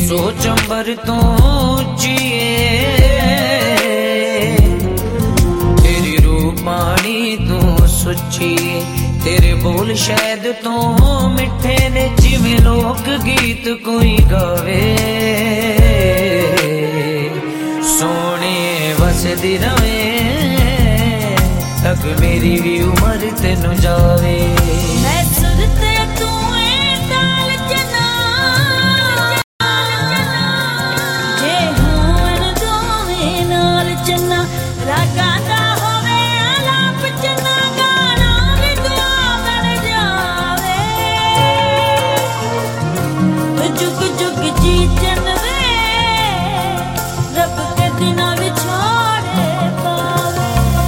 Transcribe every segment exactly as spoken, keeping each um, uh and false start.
सोच अंबर तो जिए तेरी रूपानी तू सुची तेरे बोल शायद तो मिठे ने जिवें लोक गीत कोई गावे सोने वसदी रवे तक मेरी भी उम्र तेनू जावे मैं सुरत तू ताल जना जे होण दोवे नाल चन्ना रागा दा होवे आलाप चन्ना गाना भी दुआ बन जावे जुग जुग जी चनवे रब के दिना विछोड़े पावे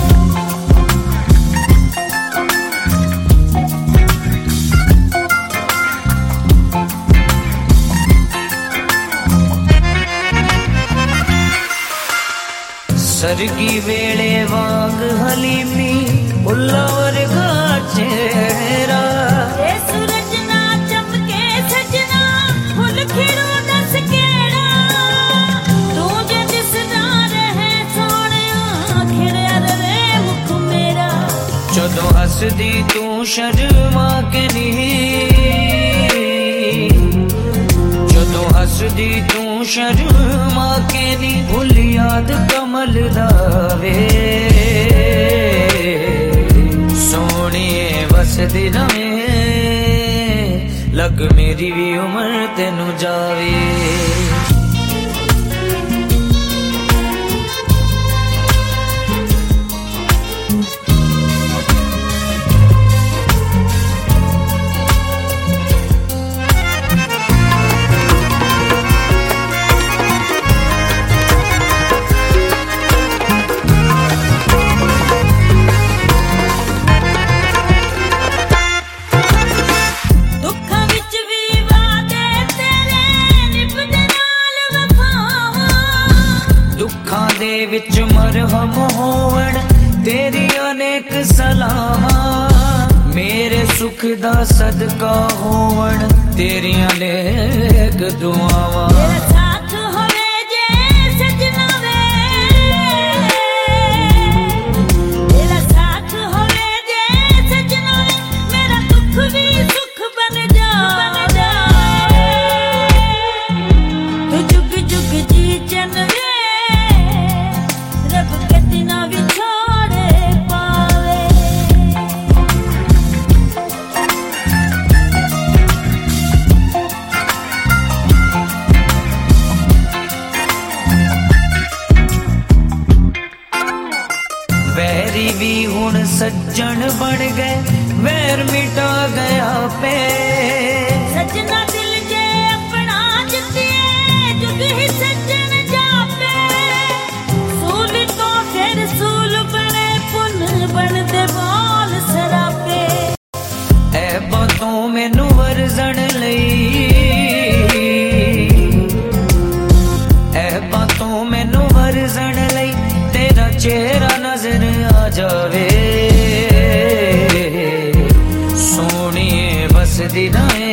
सरगी वेले वांग हलीमी उल्लावर का चेहरा सूरज ना चमके सजना फुल खिड़ो दस केड़ा तू जे दिसदा रहे सोहणिया खिड़िया रे मुख मेरा जदों हसदी तू शर्मा के नहीं जदों हसदी तू शर्मा के नी भुल याद कमल दावे सोनिए वसदी रवे लग मेरी भी उम्र तेनू जावे विच मरहम होवण तेरी अनेक सलाहां मेरे सुख दा सदका होवण तेरी अनेक दुआवां तेरा साथ होवे जे सजना वे तेरा साथ होवे जे सजना मेरा दुख भी सुख बन जावे तू जुग जुग जी चन वैरी भी हुण सज्जन बन गए वैर मिटा गया पे सजना दिल जे अपना जितिए जुग ही सज्जन जापे सूल तो फिर सूल बने पुन बन दे बोल सरापे ऐ बातों मैनू वरजन लई ऐ बातों मैनू वरजन लई तेरा चेहरा नजर आ जावे सोनिए वसदी रवे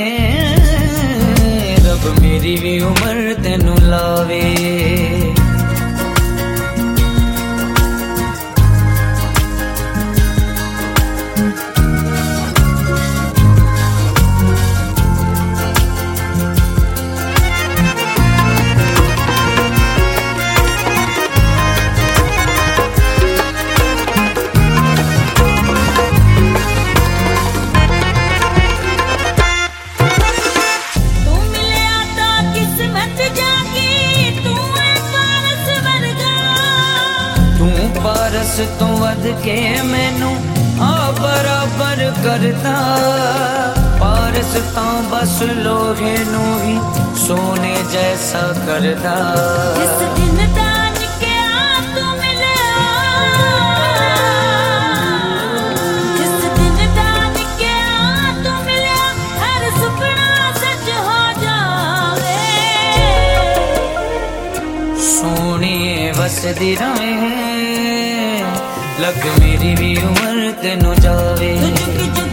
रब मेरी भी उम्र तेनू लावे पारस तो वध के मैनू आ बराबर करता पारस तो बस लोहे नू ही सोने जैसा करता जिस दिन दान के आ तू मिलिया जिस दिन दान के आ तू मिलिया हर सुपना सच हो जावे सोनिए वसदी रवे लग मेरी भी उम्र तेनू जावे।